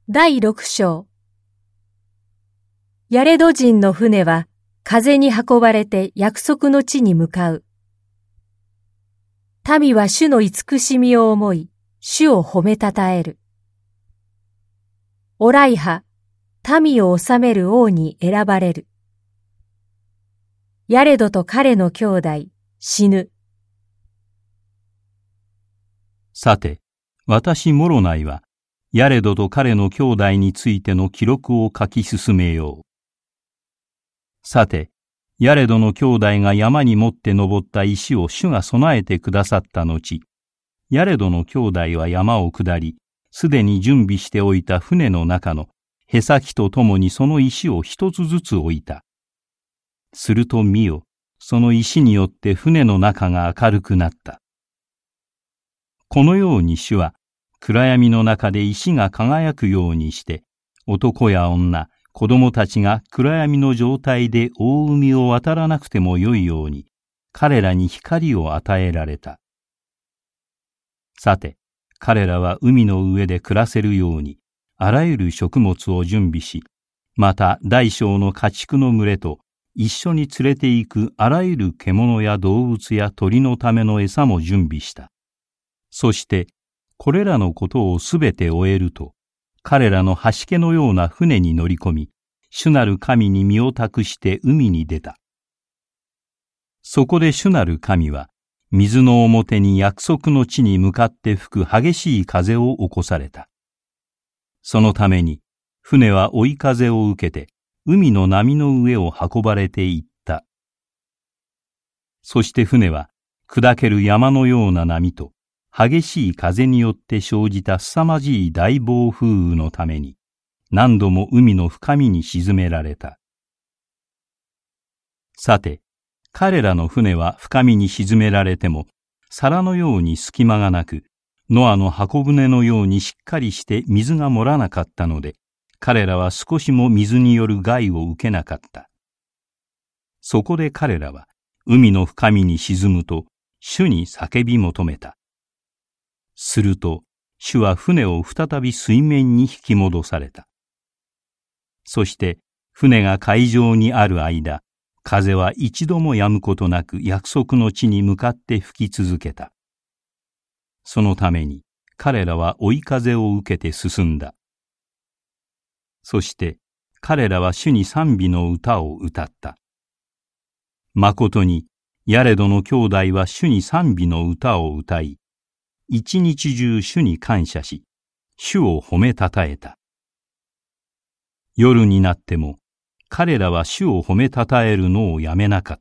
第6章。ヤレド人の船は風に運ばれて約束の地に向かう。民は主の慈しみを思い、主を褒めたたえる。オライハ、民を治める王に選ばれる。ヤレドと彼の兄弟、死ぬ。 さて、私モロナイは、ヤレドと彼の兄弟についての記録を書き進めよう。さて、ヤレドの兄弟が山に持って登った石を主が備えてくださった後、ヤレドの兄弟は山を下り、すでに準備しておいた船の中の舳先とともにその石を一つずつ置いた。すると見よ、その石によって船の中が明るくなった。このように主は、暗闇の中で石が輝くようにして、男や女、子供たちが暗闇の状態で大海を渡らなくてもよいように、彼らに光を与えられた。さて、彼らは海の上で暮らせるように、あらゆる食物を準備し、また大小の家畜の群れと一緒に連れて行くあらゆる獣や動物や鳥のための餌も準備した。そして、これらのことをすべて終えると、彼らの端家のような船に乗り込み、主なる神に身を託して海に出た。そこで主なる神は、水の表に約束の地に向かって吹く激しい風を起こされた。そのために、船は追い風を受けて、海の波の上を運ばれていった。そして船は、砕ける山のような波と、激しい風によって生じた凄まじい大暴風雨のために、何度も海の深みに沈められた。さて、彼らの船は深みに沈められても、皿のように隙間がなく、ノアの箱舟のようにしっかりして水が漏らなかったので、彼らは少しも水による害を受けなかった。そこで彼らは、海の深みに沈むと、主に叫び求めた。すると、主は船を再び水面に引き戻された。そして、船が海上にある間、風は一度も止むことなく約束の地に向かって吹き続けた。そのために、彼らは追い風を受けて進んだ。そして、彼らは主に賛美の歌を歌った。まことに、ヤレドの兄弟は主に賛美の歌を歌い、一日中主に感謝し、主を褒めたたえた。夜になっても、彼らは主を褒めたたえるのをやめなかった。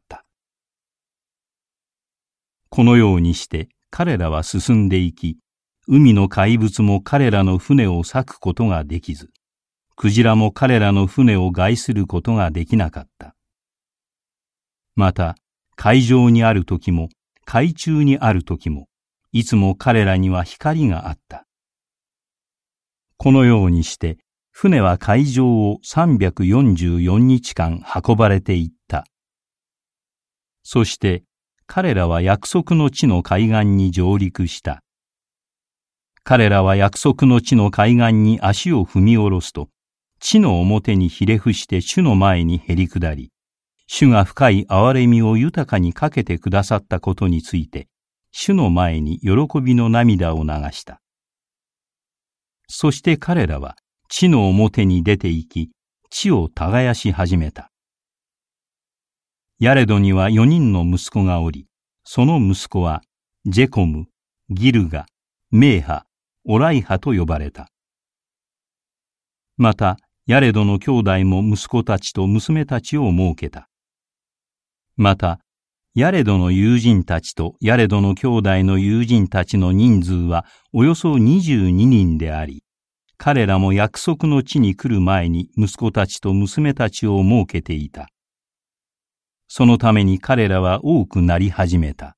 このようにして彼らは進んでいき、海の怪物も彼らの船を裂くことができず、クジラも彼らの船を害することができなかった。また、海上にある時も、海中にある時も、いつも彼らには光があった。このようにして、船は海上を344日間運ばれていった。そして、彼らは約束の地の海岸に上陸した。彼らは約束の地の海岸に足を踏み下ろすと、地の表にひれ伏して主の前にへり下り、主が深い憐れみを豊かにかけてくださったことについて、主の前に喜びの涙を流した。そして彼らは地の表に出て行き、地を耕し始めた。ヤレドには4人の息子がおり、その息子はジェコム、ギルガ、メーハ、オライハと呼ばれた。また、ヤレドの兄弟も息子たちと娘たちを設けた。また、ヤレドの友人たちとヤレドの兄弟の友人たちの人数はおよそ22人であり、彼らも約束の地に来る前に息子たちと娘たちを設けていた。そのために彼らは多くなり始めた。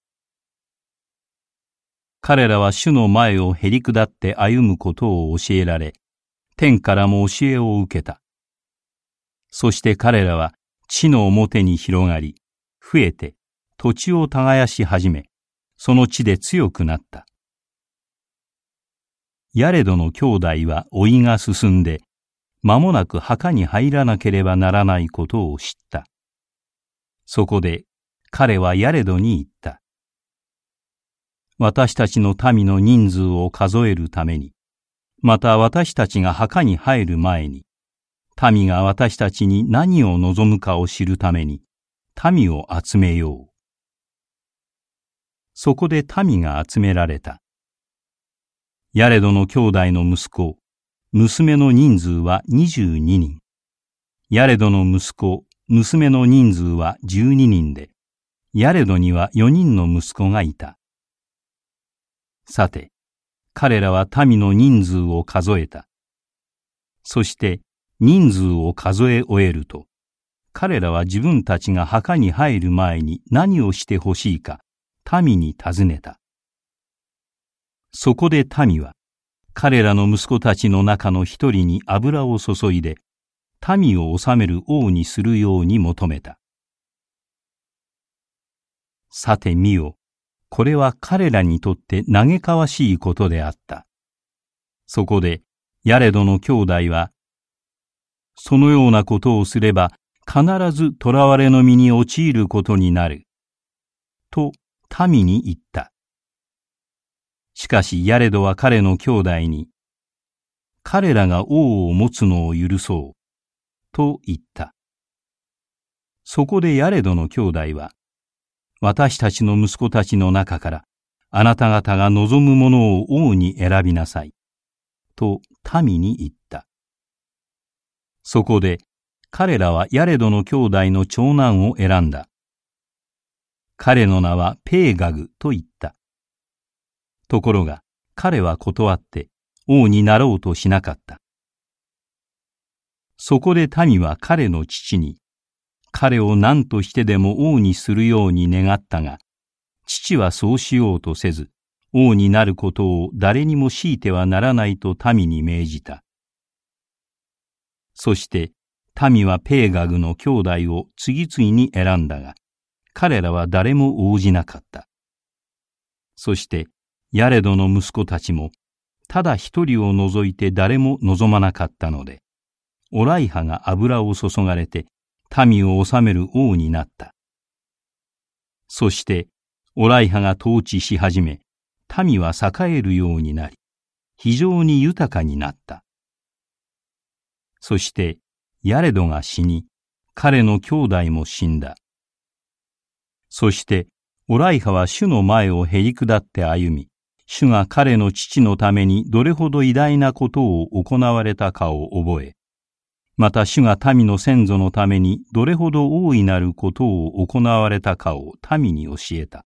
彼らは主の前をへり下って歩むことを教えられ、天からも教えを受けた。そして彼らは地の表に広がり、増えて、土地を耕し始め、その地で強くなった。 ヤレドの兄弟は老いが進んで、間もなく墓に入らなければならないことを知った。そこで彼はヤレドに言った。私たちの民の人数を数えるために、また私たちが墓に入る前に、民が私たちに何を望むかを知るために、民を集めよう。そこで民が集められた。ヤレドの兄弟の息子、娘の人数は22人。ヤレドの息子、娘の人数は12人で、ヤレドには4人の息子がいた。さて、彼らは民の人数を数えた。そして人数を数え終えると、彼らは自分たちが墓に入る前に何をしてほしいか、民に尋ねた。そこで民は、彼らの息子たちの中の一人に油を注いで、民を治める王にするように求めた。さて見よ、これは彼らにとって嘆かわしいことであった。そこでヤレドの兄弟は、そのようなことをすれば必ず囚われの身に陥ることになる。と民に言った。しかしヤレドは彼の兄弟に、彼らが王を持つのを許そう。と言った。そこでヤレドの兄弟は、私たちの息子たちの中からあなた方が望むものを王に選びなさい。と民に言った。そこで彼らはヤレドの兄弟の長男を選んだ。彼の名はペーガグと言った。ところが彼は断って王になろうとしなかった。そこで民は彼の父に、彼を何としてでも王にするように願ったが、父はそうしようとせず、王になることを誰にも強いてはならないと民に命じた。そして民はペーガグの兄弟を次々に選んだが、彼らは誰も応じなかった。そしてヤレドの息子たちも、ただ一人を除いて誰も望まなかったので、オライハが油を注がれて民を治める王になった。そしてオライハが統治し始め、民は栄えるようになり、非常に豊かになった。そしてヤレドが死に、彼の兄弟も死んだ。そしてオライハは主の前をへり下って歩み、主が彼の父のためにどれほど偉大なことを行われたかを覚え、また主が民の先祖のためにどれほど大いなることを行われたかを民に教えた。